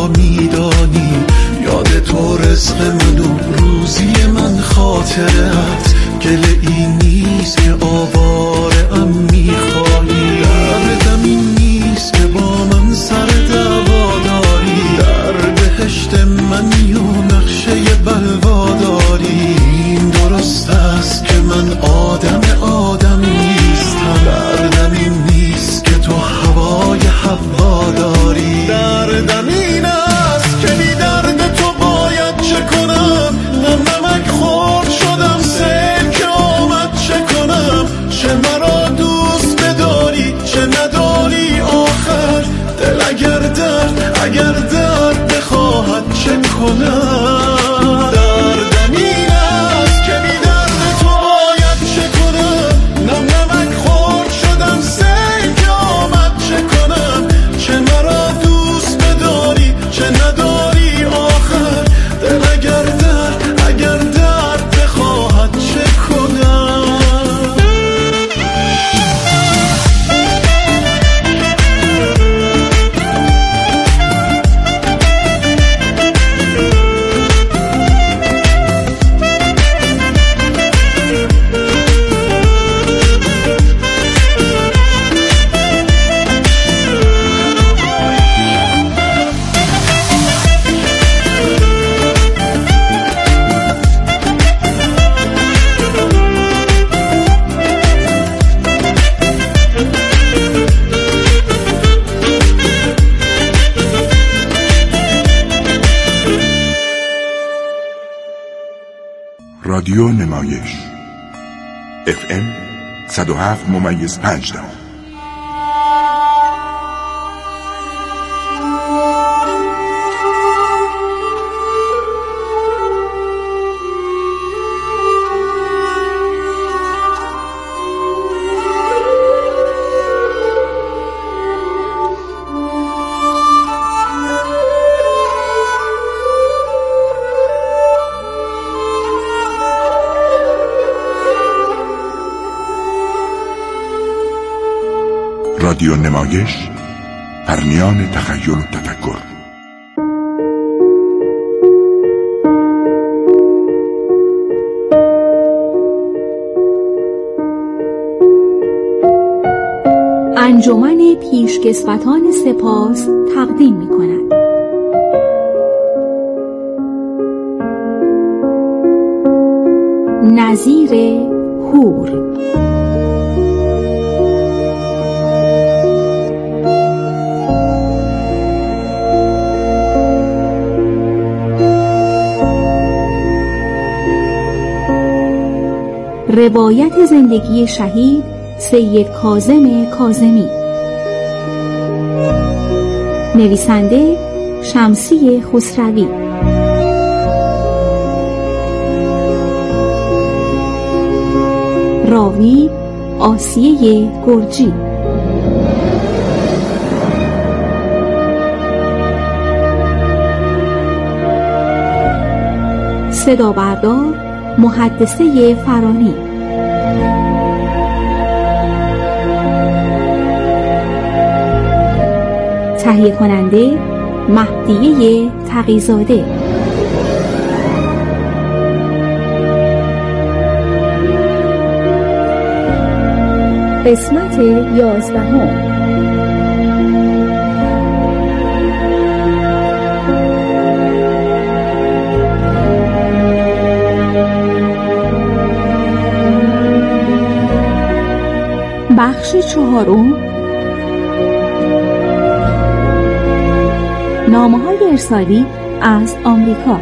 را میدانی، یاد تو رزق منو روزی من خاطرت، گل این نیست که آوارم میخوایی، دردم این نیست که با من سر دعوا داری، در بهشت منی و نقشه بلوا داری، این درست است که من آدم نیستم، دردم این نیست که تو هوای حوا داری، دردم این است که بی درد تو باید چه کنم، نمک خور شدم سیل که آمد چه کنم، چه مرا دوست بداری چه نداری آخر، دل اگر درد بخواهد چه کنم، دردم این است که بی درد تو باید چه کنم، نمک خور شدم سیل که آمد چه کنم، چه مرا دوست بداری چه نداری آخر، دل اگر درد بخواهد چه کنم. رادیو نمایش FM 107.5. رادیو نمایش، پرنیان تخیل و تفکر. انجمن پیشکسوتان سپاس تقدیم می‌کند. نظیر هور. روایت زندگی شهید سید کاظم کاظمی. نویسنده شمسی خسروی. راوی آسیه گرجی. صدا بردار محدثه فرانی. تهیه کننده مهدیه تقی‌زاده. قسمت 11. بخش 4. نامه‌های ارسالی از آمریکا.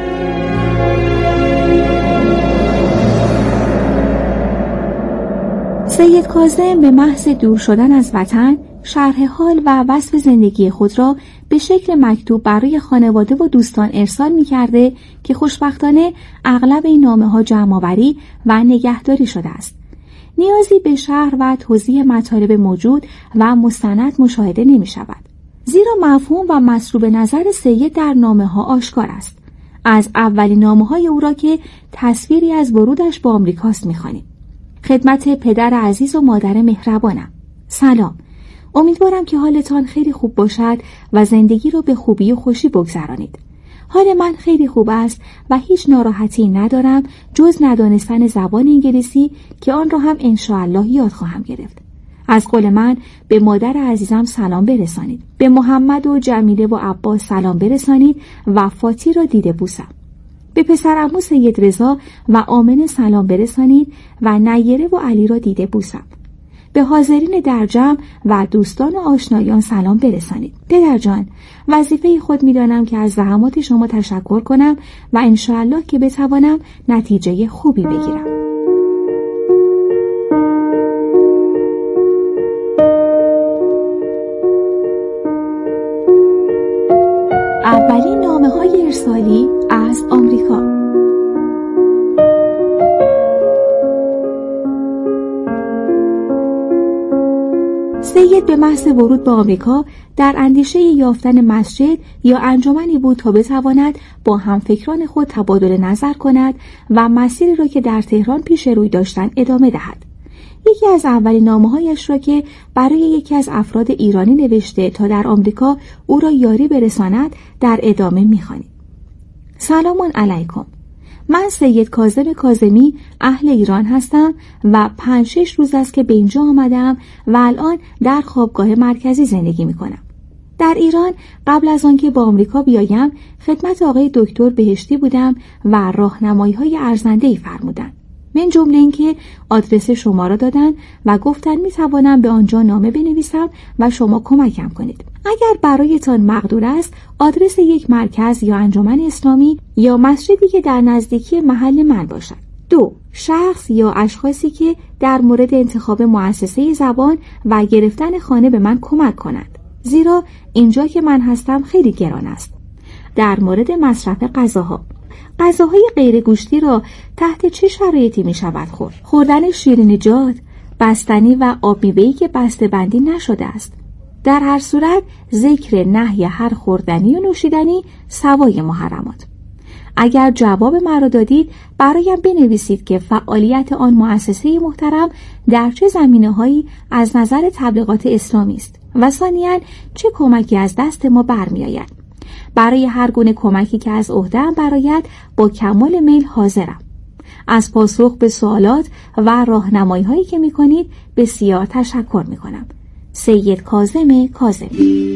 سید کاظم به محض دور شدن از وطن شرح حال و وصف زندگی خود را به شکل مکتوب برای خانواده و دوستان ارسال می‌کرده که خوشبختانه اغلب این نامه‌ها جمع‌آوری و نگهداری شده است. نیازی به شرح و توضیح مطالب موجود و مستند مشاهده نمی‌شود. زیرا مفهوم و مصروب نظر سید در نامه‌ها آشکار است. از اولین نامه‌های او را که تصویری از ورودش به آمریکاست می‌خوانیم. خدمت پدر عزیز و مادر مهربانم. سلام. امیدوارم که حالتان خیلی خوب باشد و زندگی رو به خوبی و خوشی بگذرانید. حال من خیلی خوب است و هیچ ناراحتی ندارم جز ندانستن زبان انگلیسی که آن را هم انشاءالله یاد خواهم گرفت. از قول من به مادر عزیزم سلام برسانید. به محمد و جمیله و عباس سلام برسانید و فاتی را دیده بوسم. به پسرعمو سید رضا و آمنه سلام برسانید و نیره و علی را دیده بوسم. به حاضرین در جمع و دوستان و آشنایان سلام برسانید. پدر جان، وظیفه خود می‌دانم که از زحمات شما تشکر کنم و انشاءالله که بتوانم نتیجه خوبی بگیرم. اولین نامه‌های ارسالی از آمریکا. سید به محض ورود به آمریکا در اندیشه یافتن مسجد یا انجمنی بود تا بتواند با همفکران خود تبادل نظر کند و مسیری را که در تهران پیش روی داشتن ادامه دهد. یکی از اولین نامه‌هایش را که برای یکی از افراد ایرانی نوشته تا در آمریکا او را یاری برساند در ادامه می‌خوانیم. سلام علیکم. من سید کاظم کاظمی اهل ایران هستم و 5-6 روز است که به اینجا آمدم و الان در خوابگاه مرکزی زندگی می‌کنم. در ایران قبل از آنکه با آمریکا بیایم خدمت آقای دکتر بهشتی بودم و راهنمایی‌های ارزنده‌ای فرمودند. من جمله اینکه آدرس شما را دادن و گفتن میتوانم به آنجا نامه بنویسم و شما کمکم کنید. اگر برایتان مقدور است آدرس یک مرکز یا انجمن اسلامی یا مسجدی که در نزدیکی محل من باشد. 2. شخص یا اشخاصی که در مورد انتخاب مؤسسه زبان و گرفتن خانه به من کمک کنند. زیرا اینجا که من هستم خیلی گران است. در مورد مصرف غذاها، غذاهای غیر گوشتی را تحت چه شرایطی می شود خورد؟ خوردن شیرینیجات، بستنی و آب میوه‌ای که بسته بندی نشده است. در هر صورت ذکر نهی هر خوردنی و نوشیدنی سوای محرمات. اگر جواب مرا دادید برایم بنویسید که فعالیت آن مؤسسه محترم در چه زمینه‌هایی از نظر تبلیغات اسلامی است و ثانیاً چه کمکی از دست ما برمی‌آید. برای هر گونه کمکی که از عهده‌ام برآید با کمال میل حاضرم. از پاسخ به سوالات و راهنمایی‌هایی که می‌کنید بسیار تشکر می‌کنم. سید کاظم کاظمی.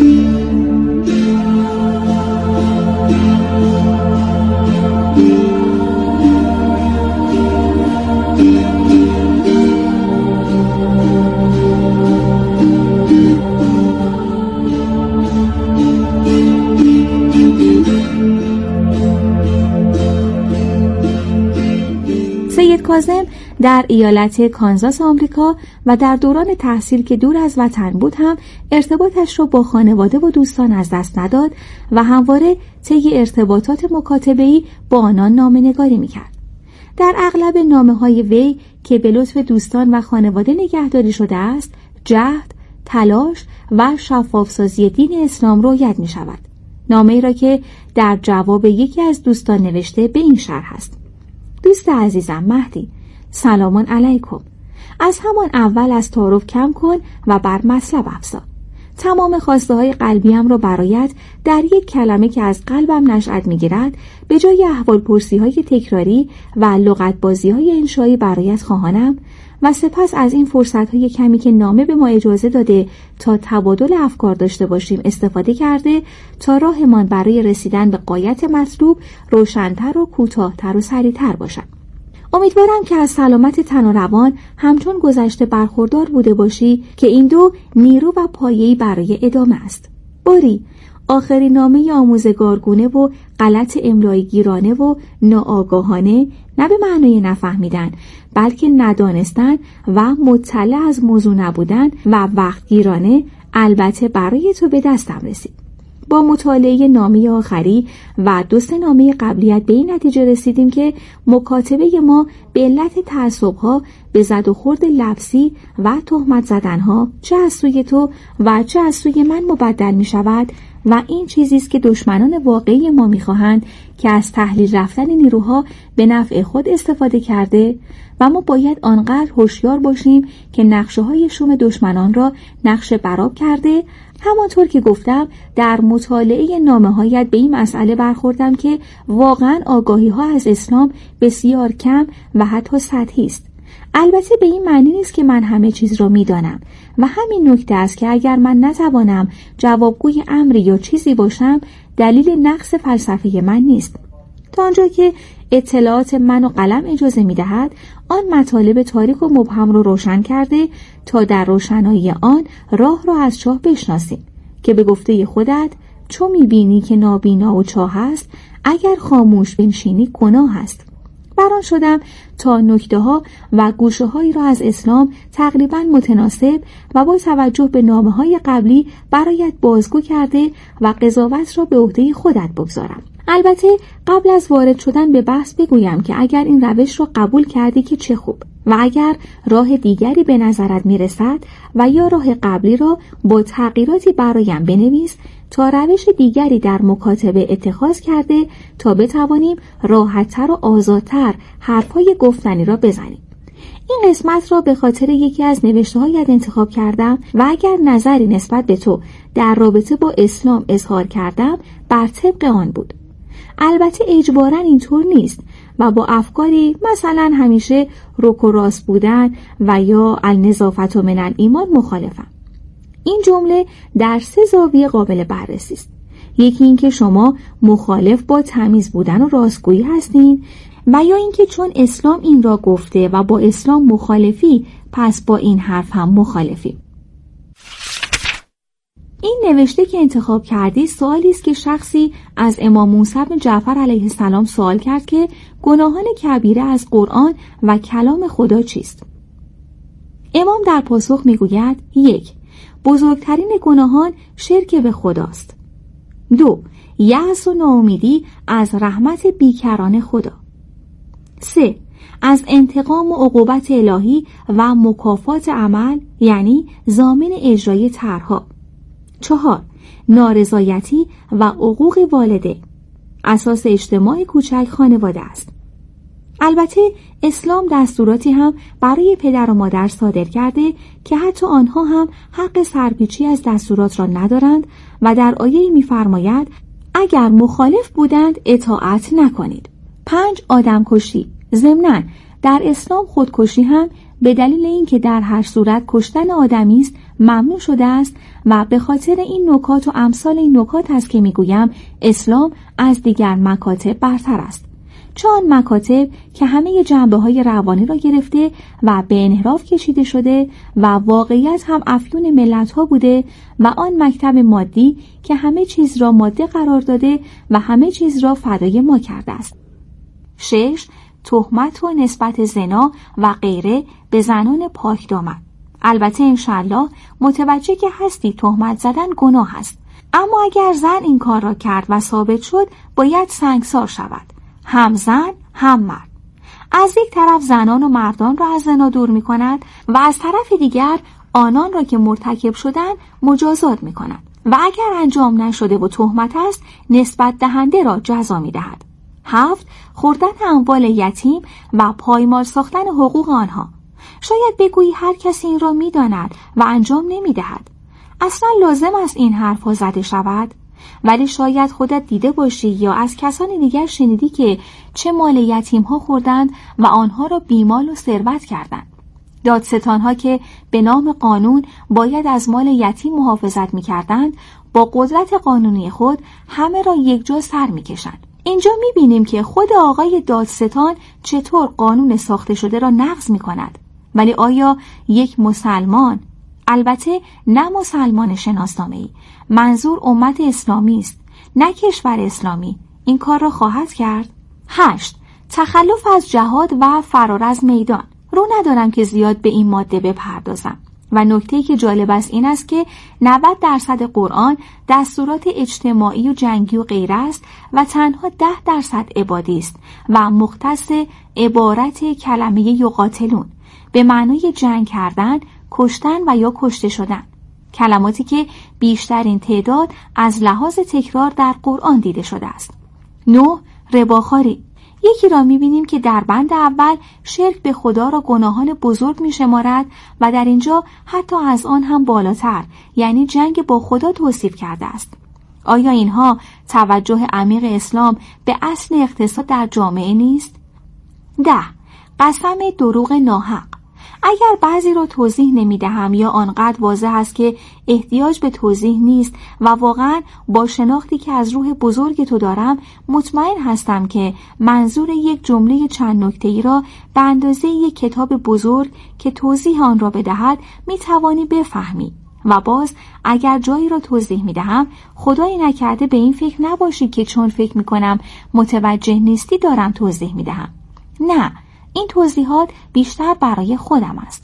سید کاظم در ایالت کانزاس آمریکا و در دوران تحصیل که دور از وطن بود هم ارتباطش را با خانواده و دوستان از دست نداد و همواره طی ارتباطات مکاتبه‌ای با آنان نامه‌نگاری می‌کرد. در اغلب نامه‌های وی که به لطف دوستان و خانواده نگهداری شده است، جهد، تلاش و شفاف‌سازی دین اسلام رویت می‌شود. نامه‌ای را که در جواب یکی از دوستان نوشته به این شرح است: دوست عزیزم مهدی، سلام علیکم. از همان اول از تعارف کم کن و بر مطلب افزا. تمام خواسته های قلبیم را برایت در یک کلمه که از قلبم نشأت میگیرد به جای احوال پرسی های تکراری و لغت بازی های انشایی برایت خواهانم و سپس از این فرصت های کمی که نامه به ما اجازه داده تا تبادل افکار داشته باشیم استفاده کرده تا راهمان برای رسیدن به غایت مطلوب روشن‌تر و کوتاه‌تر و سریع‌تر باشد. امیدوارم که از سلامت تن و روان همچون گذشته برخوردار بوده باشی که این دو نیرو و پایه‌ای برای ادامه است. باری آخرین نامه آموزگارگونه و غلط املایی گیرانه و ناآگاهانه، نه به معنای نفهمیدن بلکه ندانستن و مطلع از موضوع نبودن و وقتگیرانه البته برای تو به دستم رسید. با مطالعه نامه آخری و 2-3 نامه قبلیت به این نتیجه رسیدیم که مکاتبه ما به علت تعصب‌ها به زد و خورد لفظی و تهمت زدنها چه از سوی تو و چه از سوی من مبدل می شود و این چیزی است که دشمنان واقعی ما می‌خواهند که از تحلیل رفتن نیروها به نفع خود استفاده کرده و ما باید آنقدر هوشیار باشیم که نقشه‌های شوم دشمنان را نقشه برآب کرده. همانطور که گفتم در مطالعه نامه‌هایت به این مسئله برخوردم که واقعاً آگاهی‌ها از اسلام بسیار کم و حتی سطحی است. البته به این معنی نیست که من همه چیز را می‌دانم و همین نکته است که اگر من نتوانم جوابگوی امری یا چیزی باشم دلیل نقص فلسفه من نیست. تا آنجا که اطلاعات من و قلم اجازه می‌دهد آن مطالب تاریک و مبهم را روشن کرده تا در روشنایی آن راه را از چاه بشناسیم که به گفته خودت چو می‌بینی که نابینا و چاه است اگر خاموش بنشینی گناه است. بران شدم تا نکته‌ها و گوشه‌هایی را از اسلام تقریباً متناسب و با توجه به نامه‌های قبلی برایت بازگو کرده و قضاوت را به عهده خودت بگذارم. البته قبل از وارد شدن به بحث بگویم که اگر این روش را قبول کردی که چه خوب و اگر راه دیگری به نظرت میرسد و یا راه قبلی را با تغییراتی برایم بنویس تا روش دیگری در مکاتبه اتخاذ کرده تا بتوانیم راحت‌تر و آزادتر حرف‌های گفتنی را بزنیم. این قسمت را به خاطر یکی از نوشته‌هایت انتخاب کردم و اگر نظری نسبت به تو در رابطه با اسلام اظهار کردم بر طبق آن بود. البته اجباراً اینطور نیست و با افکاری مثلا همیشه رک و راست بودن و یا النظافة من الایمان مخالفم. این جمله در 3 زاویه قابل بررسی است. یکی این که شما مخالف با تمیز بودن و راستگویی هستین و یا اینکه چون اسلام این را گفته و با اسلام مخالفی پس با این حرف هم مخالفی. این نوشته که انتخاب کردی سوالی است که شخصی از امام موسی بن جعفر علیه السلام سوال کرد که گناهان کبیره از قرآن و کلام خدا چیست؟ امام در پاسخ میگوید 1. بزرگترین گناهان شرک به خداست. 2. یأس و ناامیدی از رحمت بیکران خدا. 3. از انتقام و عقوبت الهی و مکافات عمل یعنی ضامن اجرای طرحها. 4. نارضایتی و حقوق والده. اساس اجتماع کوچک خانواده است. البته اسلام دستوراتی هم برای پدر و مادر صادر کرده که حتی آنها هم حق سرپیچی از دستورات را ندارند و در آیه می‌فرماید اگر مخالف بودند اطاعت نکنید. 5. آدمکشی. ضمناً در اسلام خودکشی هم به دلیل اینکه در هر صورت کشتن آدمی است ممنوع شده است و به خاطر این نکات و امثال این نکات است که میگویم اسلام از دیگر مکاتب برتر است. چون مکاتب که همه جنبه‌های روانی را گرفته و به انحراف کشیده شده و واقعیت هم افیون ملت‌ها بوده و آن مکتب مادی که همه چیز را ماده قرار داده و همه چیز را فدای ما کرده است. 6. تهمت و نسبت زنا و غیره به زنان پاک دامن. البته انشالله متوجه که هستی تهمت زدن گناه است، اما اگر زن این کار را کرد و ثابت شد باید سنگسار شود، هم زن هم مرد. از یک طرف زنان و مردان را از زنا دور می کند و از طرف دیگر آنان را که مرتکب شدن مجازات می کند و اگر انجام نشده و تهمت است نسبت دهنده را جزا می دهد. 7. خوردن اموال یتیم و پایمال ساختن حقوق آنها. شاید بگویی هر کسی این را می داند و انجام نمی دهد. اصلا لازم است این حرف ها زده شود؟ ولی شاید خودت دیده باشی یا از کسان دیگر شنیدی که چه مال یتیم ها خوردند و آنها را بیمال و ثروت کردند. دادستان ها که به نام قانون باید از مال یتیم محافظت می کردند با قدرت قانونی خود همه را یک جا سر می کشند. اینجا می بینیم که خود آقای دادستان چطور قانون ساخته شده را نقض می کند. ولی آیا یک مسلمان، البته نه مسلمان شناسنامه‌ای، منظور امت اسلامی است نه کشور اسلامی، این کار را خواهد کرد؟ 8. تخلف از جهاد و فرار از میدان. رو ندارم که زیاد به این ماده بپردازم و نکته‌ای که جالب است این است که 90% قرآن دستورات اجتماعی و جنگی و غیره است و تنها 10% عبادی است و مختص عبارت کلمه یقاتلون به معنای جنگ کردن، کشتن و یا کشته شدن کلماتی که بیشترین تعداد از لحاظ تکرار در قرآن دیده شده است. 9. رباخواری. یکی را می‌بینیم که در بند اول شرک به خدا را گناهان بزرگ می‌شمارد و در اینجا حتی از آن هم بالاتر، یعنی جنگ با خدا توصیف کرده است. آیا اینها توجه عمیق اسلام به اصل اقتصاد در جامعه نیست؟ 10. قسم دروغ ناحق. اگر بعضی را توضیح نمی‌دهم یا آنقدر واضح است که احتیاج به توضیح نیست و واقعاً با شناختی که از روح بزرگ تو دارم مطمئن هستم که منظور یک جمله چند نکته‌ای را به اندازه یک کتاب بزرگ که توضیح آن را بدهد می‌توانی بفهمی. و باز اگر جایی را توضیح می‌دهم خدایی نکرده به این فکر نباشی که چون فکر می‌کنم متوجه نیستی دارم توضیح می‌دهم. نه، این توضیحات بیشتر برای خودم است.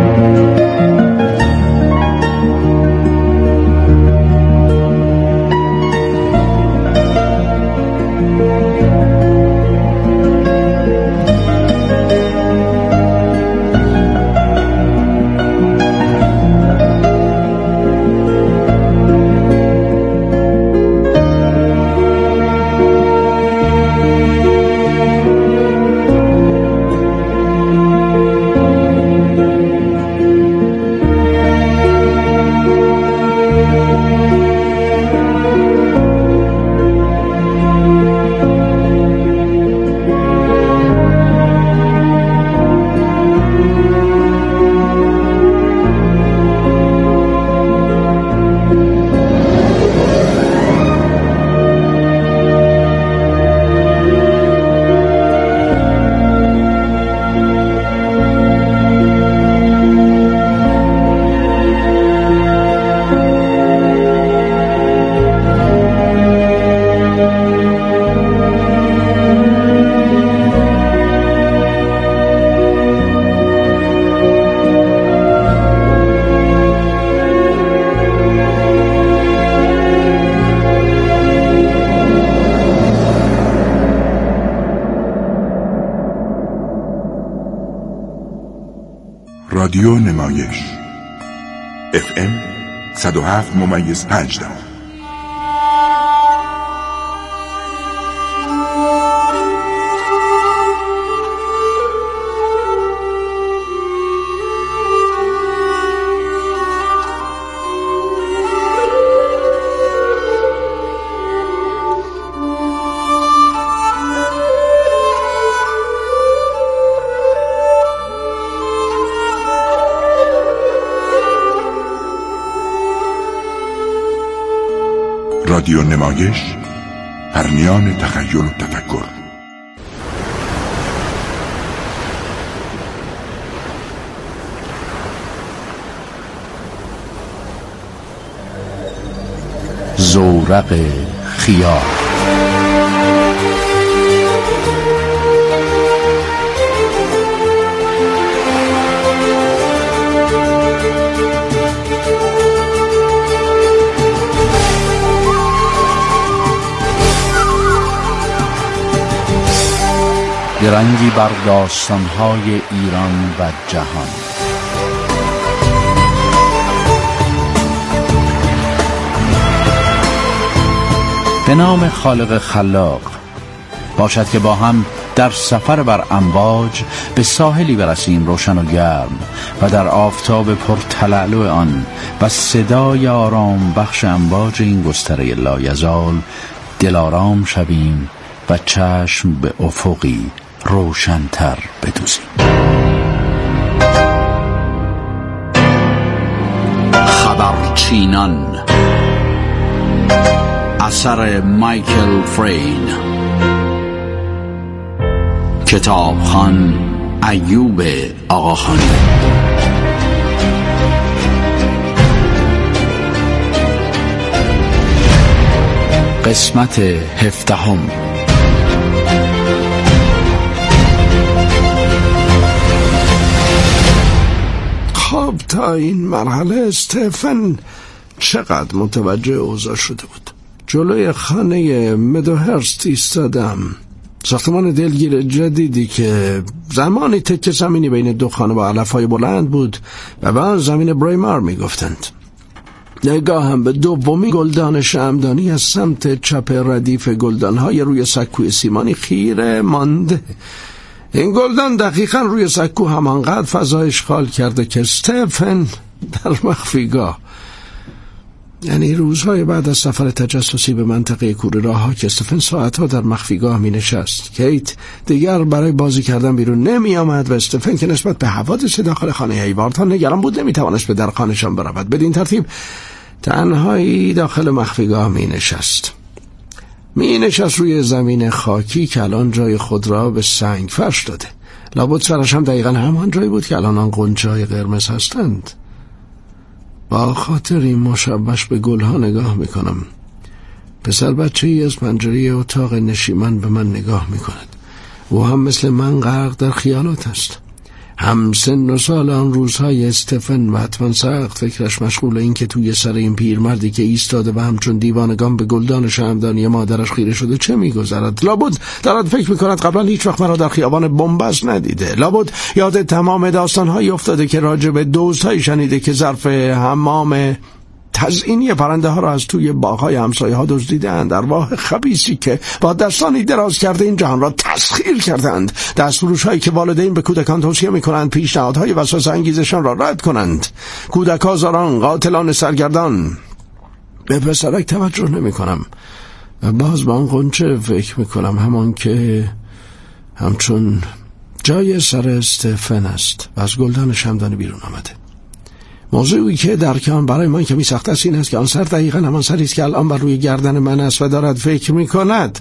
رادیو نمایش FM 107.5. رادیو نمایش، پرنیان تخیل و تفکر. زورق خیال. درنگی بر داستان‌های ایران و جهان. به نام خالق خلاق. باشد که با هم در سفر بر امواج به ساحلی برسیم روشن و گرم و در آفتاب پرتلالو آن و صدای آرام بخش امواج این گستره لایزال دلارام شویم و چشم به افقی روشن‌تر بدوزیم. خبرچینان، اثر مایکل فرین. کتابخوان ایوب آقاخانی. قسمت 17. خب تا این مرحله استفن چقدر متوجه اوضاع شده بود. جلوی خانه مدوهرست ایستادم، ساختمان دلگیر جدیدی که زمانی تکه زمینی بین دو خانه با علف‌های بلند بود و بعد زمین برایمار میگفتند. نگاهم به دومی گلدان شمعدانی از سمت چپ ردیف گلدانهای روی سکوی سیمانی خیره مانده. این گلدان دقیقا روی سکو همانقدر فضا اشغال کرده که استفن در مخفیگاه، یعنی روزهای بعد از سفر تجسسی به منطقه کوره راه که استفن ساعتها در مخفیگاه می نشست. کیت دیگر برای بازی کردن بیرون نمی آمد و استفن که نسبت به حوادث داخل خانه هیوارد ها نگران بود نمی توانست به در خانهشان برود. بدین ترتیب تنهایی داخل مخفیگاه می نشست. روی زمین خاکی که الان جای خود را به سنگ فرش داده. لابد سرش هم دقیقا همان جایی بود که الان آن غنچه‌های قرمز هستند. با خاطر این مشبش به گلها نگاه میکنم. پسر بچه‌ای از پنجره اتاق نشیمن به من نگاه میکند. او هم مثل من غرق در خیالات است. هم سن و سال آن روزهای استفن و حتما سخت فکرش مشغول این که توی سر این پیرمردی که ایستاده و همچون دیوانگان به گلدان شمعدانی مادرش خیره شده چه میگذرد. لابد دارد فکر میکند قبلا هیچ وقت مرا در خیابان بنبست ندیده. لابد یاد تمام داستانهایی افتاده که راجع به دزدهایی شنیده که ظرف حمام تزئینی پرنده ها را از توی باغ‌های همسایه ها دزدیدند. ارواح خبیثی که با دستانی دراز کرده این جهان را تسخیر کردند. دستفروش هایی که والدین به کودکان توصیه می‌کنند پیشنهادهای وسواس انگیزشان را رد کنند. کودک آزاران، قاتلان سرگردان. به پسرک توجه نمی‌کنم و باز با آن غنچه فکر می‌کنم، همان که همچون جای سر استفن است و از گلدان شمعدانی بیرون آمده. موضوعی که درک آن برای من کمی سخت است این است که آن سر دقیقا همان سری است که الان بر روی گردن من است و دارد فکر می‌کند.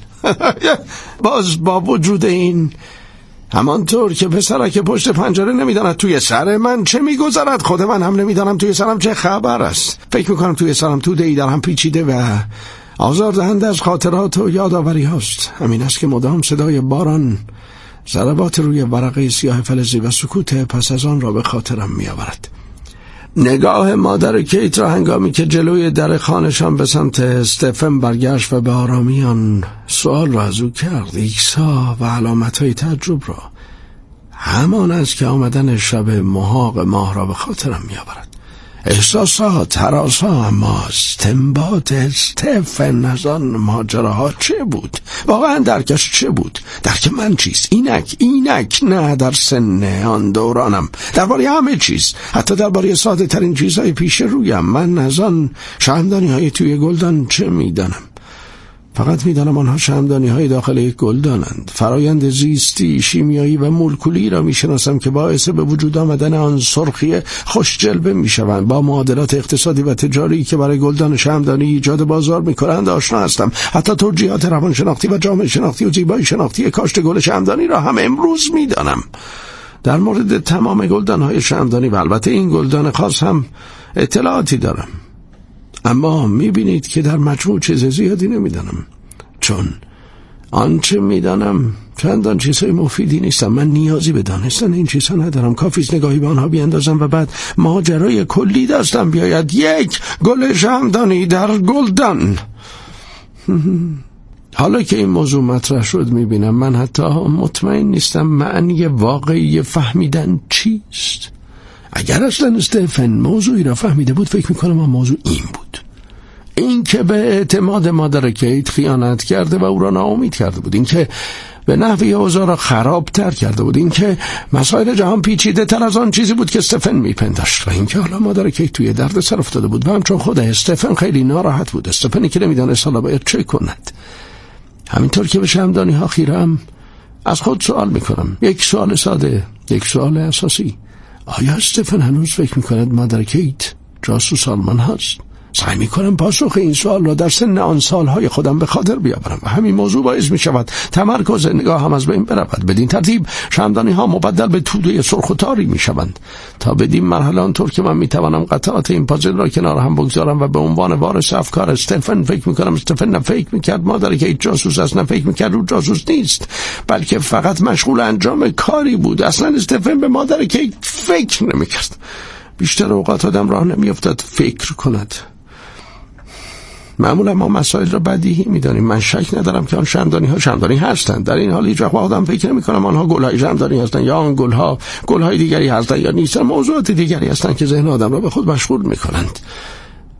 باز با وجود این، همانطور که پسرک پشت پنجره نمیداند توی سر من چه میگذرد، خود من هم نمیدانم توی سرم چه خبر است. فکر میکنم توی سرم توده‌ای در هم پیچیده و آزاردهنده از خاطرات و یادآوری هاست. همین است که مدام صدای باران، ضربات روی ورقه سیاه فلزی و سکوت پس از آن را به خاطرم میآورد. نگاه مادر کیت را هنگامی که جلوی در خانه‌شان به سمت استفن برگشت و به آرامی آن سوال را از او کرد. ایکس‌ها و علامت‌های تعجب را، همان است که آمدن شب محاق ماه را به خاطرم می‌آورد. احساسات، هراس‌ها، اما استنباط استفن از آن ماجراها چه بود؟ واقعا درکش چه بود؟ درک من چیست؟ اینک نه در سن آن دورانم، درباره همه چیز، حتی درباره ساده ترین چیزهای پیش رویم. من از آن شمعدانی های توی گلدان چه میدانم؟ فقط میدانم آنها شمعدانی های داخل یک گلدانند. فرایند زیستی، شیمیایی و مولکولی را میشناسم که باعث به وجود آمدن آن سرخی خوش جلوه میشوند. با معادلات اقتصادی و تجاری که برای گلدان شمعدانی ایجاد بازار میکنند آشنا هستم. حتی توجیهات روانشناختی و جامعه شناختی و زیبایی شناختی کاشت گل شمعدانی را هم امروز میدانم. در مورد تمام گلدان های شمعدانی و البته این گلدان خاص هم اطلاعاتی دارم، اما میبینید که در مجموع چیز زیادی نمیدانم، چون آنچه میدانم چندان چیزهای مفیدی نیستم. من نیازی به دانستن این چیزها ندارم. کافیست نگاهی به آنها بیاندازم و بعد ماجرای کلی دستم بیاید. یک گل شمعدانی در گلدان. حالا که این موضوع مطرح شد میبینم من حتی مطمئن نیستم معنی واقعی فهمیدن چیست. اگر اصلا استفن موضوعی را فهمیده بود فکر میکنم آن موضوع این بود، این که به اعتماد مادر کیت خیانت کرده و او را ناامید کرده بود، این که به نحوی اوضاع را خراب تر کرده بود، این که مسائل جهان پیچیده تر از آن چیزی بود که استفن میپنداشت و این که حالا مادر کیت توی درد سر افتاده بود و همچون خود استفن خیلی ناراحت بود. استفنی که نمیدانست حالا باید چه کند. همینطور که به شمعدانی ها خیرم از خود سوال میکنم، یک سوال ساده، یک سوال اساسی: آیا استفن هنوز فکر میکند مادر کیت جاسوس آلمان هست؟ سعی میکنم پاسخ این سوال را در سن آن سالهای خودم به خاطر بیاورم و همین موضوع باعث میشود تمرکز نگاه هم از بین برود. بدین ترتیب شمعدانی ها مبدل به توده سرخ و تاری میشوند تا بدین مرحله آنطور که من میتوانم قطعات این پازل را کنار هم بگذارم و به عنوان وارث افکار استفن فکر میکنم. استفن نه فکر میکرد مادر کیت جاسوس است، نه فکر میکرد او جاسوس نیست، بلکه فقط مشغول انجام کاری بود. اصلا استفن به مادر کیت فکر نمیکرد. بیشتر اوقات آدم راه نمیافتد فکر کند. معمولا ما مسائل را بدیهی می‌دانیم. من شک ندارم که آن شمعدانی هستند. در این حال هیچ وقت آدم فکر نمی‌کنم آنها گل‌های شمعدانی هستند یا آن گل‌های دیگری هستند یا نیستند، موضوعات دیگری هستند که ذهن آدم را به خود مشغول می‌کنند.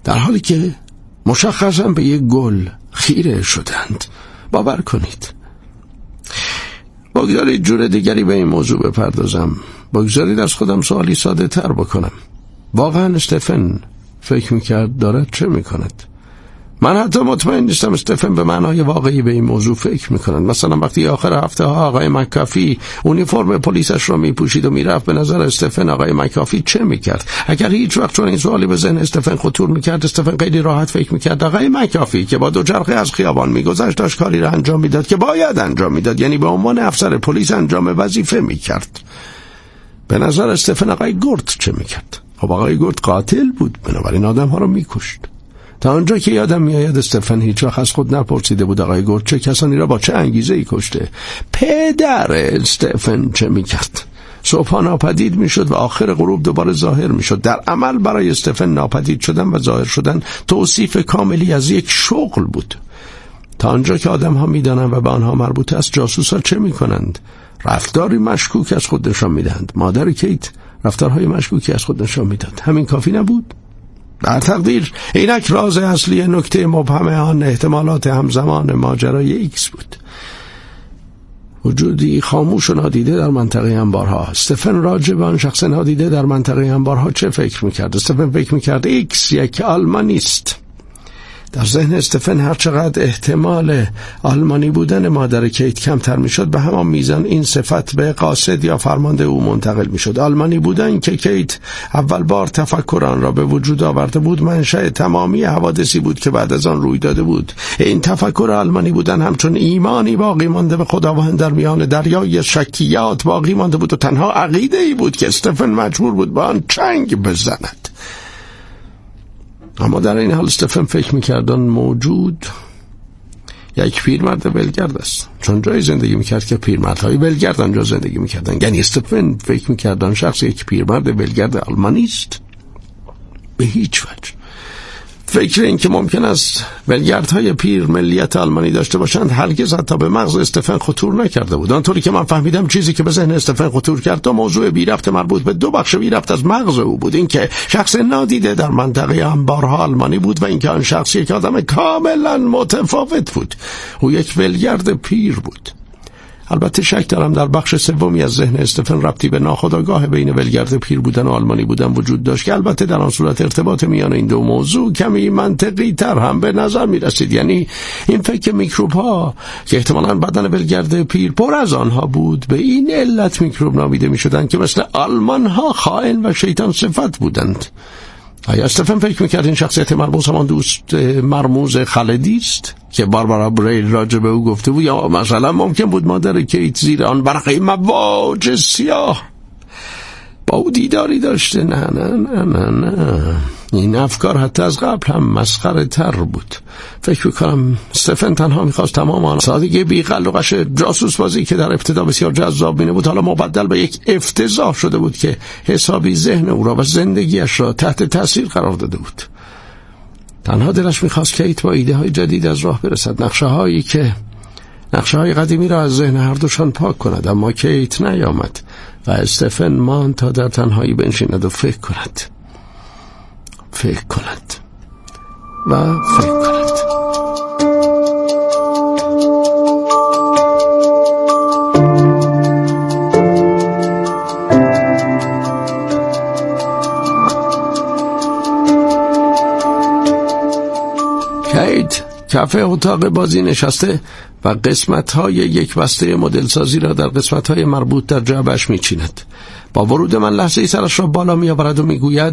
در حالی که مشخصا به یک گل خیره شدند. باور کنید. بگذارید جور دیگری به این موضوع بپردازم. بگذارید از خودم سوالی ساده تر بکنم. واقعا استفن فکر میکرد دارد چه میکند؟ من حتی مطمئن نیستم استفن به معنای واقعی به این موضوع فکر میکنند. مثلا وقتی آخر هفته ها آقای مکافی اونیفرم پلیسش رو میپوشید و میرفت، به نظر استفن آقای مکافی چه میکرد؟ اگر هیچ وقت چون این سوالی به ذهن استفن خطور میکرد، استفن خیلی راحت فکر میکرد آقای مکافی که با دوچرخه از خیابان میگذشت داشت کاری را انجام میداد که باید انجام میداد، یعنی به عنوان افسر پلیس انجام وظیفه میکرد. به نظر استفن آقای گورت چه میکرد؟ خب آقای گورت قاتل بود، بنابراین آدم ها رو میکشت. تا آنجا که یادم میآید استفن هیچ وقت از خود نپرسیده بود آقای گورت چه کسانی را با چه انگیزه‌ای کشته. پدر استفن چه میکرد؟ صبح ناپدید میشد و آخر غروب دوباره ظاهر میشد. در عمل برای استفن ناپدید شدن و ظاهر شدن توصیف کاملی از یک شغل بود. تا آنجا که آدم ها میدانند و به آنها مربوط است جاسوس ها چه میکنند؟ رفتاری مشکوک از خود نشان میدهند. مادر کیت رفتارهای مشکوکی از خود نشان میداد. همین کافی نبود؟ در تقدیر اینک راز اصلی نکته مبهم آن احتمالات همزمان ماجرای ایکس بود. وجودی خاموش و نادیده در منطقه انبارها. استفن راجع به آن شخص نادیده در منطقه انبارها چه فکر میکرد؟ استفن فکر میکرد ایکس یک آلمانی است. در ذهن استفن هر چقدر احتمال آلمانی بودن مادر کیت کمتر میشد، به همان میزان این صفت به قاصد یا فرمانده او منتقل میشد. آلمانی بودن که کیت اول بار تفکر آن را به وجود آورده بود منشأ تمامی حوادثی بود که بعد از آن روی داده بود. این تفکر آلمانی بودن همچون ایمانی باقی مانده به خداوند در میان دریای شکیات باقی مانده بود و تنها عقیده‌ای بود که استفن مجبور بود با آن چنگ بزند. اما در این حال استفن فکر میکرد آن موجود یک پیرمرد ولگرد است، چون جایی زندگی میکرد که پیرمردهای ولگرد آنجا زندگی میکردن. یعنی استفن فکر میکرد آن شخص یک پیرمرد ولگرد آلمانی است؟ به هیچ وجه. فکر این که ممکن است ولگردهای پیر ملیت آلمانی داشته باشند هرگز حتی به مغز استفن خطور نکرده بود. آنطوری که من فهمیدم چیزی که به ذهن استفن خطور کرد دو موضوع بی ربط مربوط به دو بخش بی ربط از مغز او بود. این که شخص نادیده در منطقه انبارها آلمانی بود و اینکه آن شخص یک آدم کاملا متفاوت بود. او یک ولگرد پیر بود. البته شک دارم در بخش سومی از ذهن استفن ربطی به ناخودآگاه بین ولگرد پیر بودن و آلمانی بودن وجود داشت که البته در آن صورت ارتباط میان این دو موضوع کمی منطقی تر هم به نظر می رسید. یعنی این فکر میکروب ها که احتمالاً بدن ولگرد پیر پر از آنها بود به این علت میکروب نامیده می شدند که مثل آلمان ها خائن و شیطان صفت بودند. آیا استفن فکر میکرد این شخصیت مرموز همان دوست مرموز خالدی است که باربارا بریل راجع به او گفته بود؟ یا مثلا ممکن بود مادر کیت زیر آن برقه مواج سیاه با او دیداری داشته؟ نه نه نه نه نه. این افکار حتی از قبل هم مسخره تر بود. فکر میکنم استفن تنها میخواست تمام آن سادگی بی‌قلقش جاسوس بازی که در ابتدا بسیار جذاب بینه بود حالا مبدل به یک افتضاح شده بود که حسابی ذهن او را و زندگیش را تحت تاثیر قرار داده بود. تنها دلش میخواست کیت با ایده های جدید از راه برسد، نقشه های قدیمی را از ذهن هر دوشان پاک کند. اما کیت نیامد و استفن ماند تا در تنهایی بنشیند و فکر کند. کیت کف اتاق بازی نشسته و قسمت‌های یک بسته مدل سازی را در قسمت‌های مربوط در جعبه‌اش می‌چیند. با ورود من لحظه‌ای سرش را بالا می‌آورد و می‌گوید